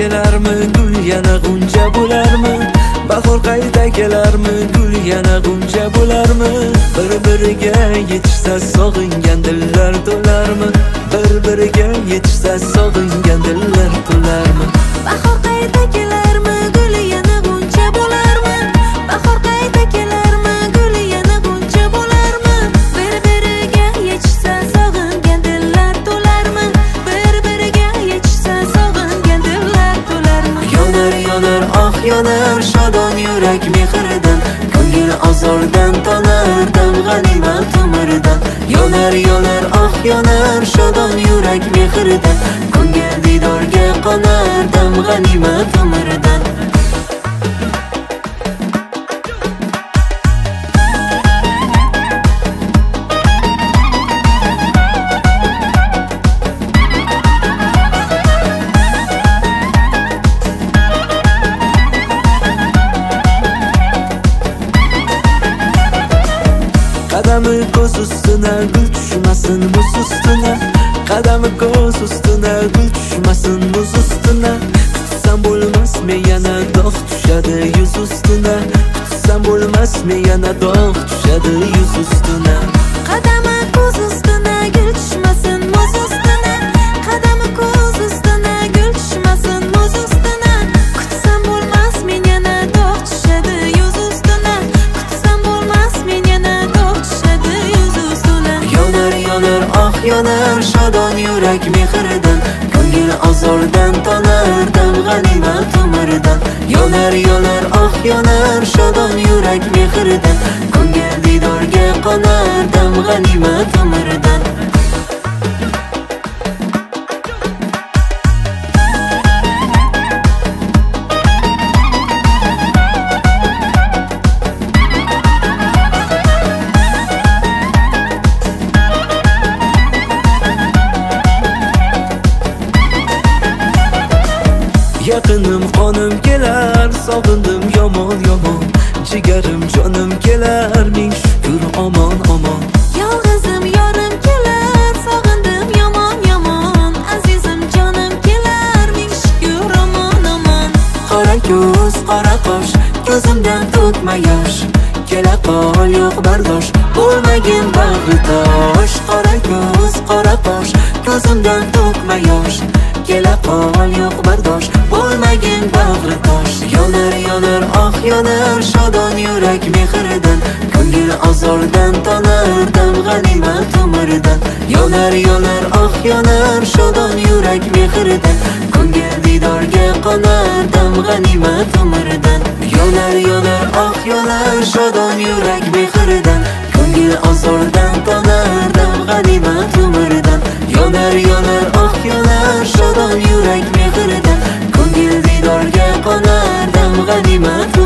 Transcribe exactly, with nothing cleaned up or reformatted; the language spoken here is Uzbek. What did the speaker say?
kelarmi, gul yana g'uncha bo'larmi? Bahor qayta kelarmi, gul yana g'uncha bo'larmi? Bir-biriga yetishsa sog'ingan dillar to'larmi? Bir-biriga yetishsa sog'ingan dillar to'larmi? Bahor qayta kelarmi, gul yana g'uncha bo'larmi? Bahor qayta kelarmi, gul yana g'uncha bo'larmi? Bir-biriga yetishsa sog'ingan dillar to'larmi? Bir-biriga yetishsa sog'ingan dillar to'larmi? Yonar yonar ah yonar shodon yurak mehridan, ko'ngil azordan tonar dam g'animat umridan. Yonar yonar ah yonar shodon yurak mehridan, ko'ngil didorga qonar dam g'animat umridan. Qadami ko'z ustuna gul tushmasin muz ustuna, qadami ko'z ustuna gul tushmasin muz ustuna. Tutsam bo'lmasmi yana dog' tushadi yuz ustuna, tutsam bo'lmasmi yana dog' tushadi yuz ustuna. Qadami ko'z ustuna gul tushmasin muz ustuna, qadami ko'z ustuna gul tushmasin muz ustuna. Kutsam bo'lmas men yana dog' tushadi yuz ustuna, kutsam bo'lmas men yana dog' tushadi yuz ustuna. Yonar yonar ah yonar shodon yurak mehridan, ko'ngil azordan tonar dam g'animat umridan. Yonar yonar ah yonar shodon yurak mehridan, ko'ngil didorga qonar dam g'animat umridan. Yaqinim qonim kelar, sog'indim yomon yomon, jigarim jonim kelar, ming shukr omon omon. Yolg'izim yorim kelar, sog'indim yomon yomon, azizim jonim kelar, ming shukr omon omon. Qora ko'z, qora qosh, ko'zimdan to'kma yosh, kela qol yo'q bardosh, bo'lmagin bag'ri tosh. Qora ko'z, qora qosh, ko'zimdan to'kma yosh, kela qol yo'q bardosh, bo'lmagin bag'ri tosh. Yonar yonar ah yonar shodon yurak mehridan, ko'ngil azordan tonar dam g'animat umridan. Yonar yonar ah yonar shodon yurak mehridan, ko'ngil didorga qonar dam g'animat umridan. Yonar yonar ah yonar shodon yurak mehridan, ko'ngil azordan tonar dam g'animat umridan. Yonar yonar ah yonar shodon yurak mehridan, ko'ngil didorga qonar dam g'animat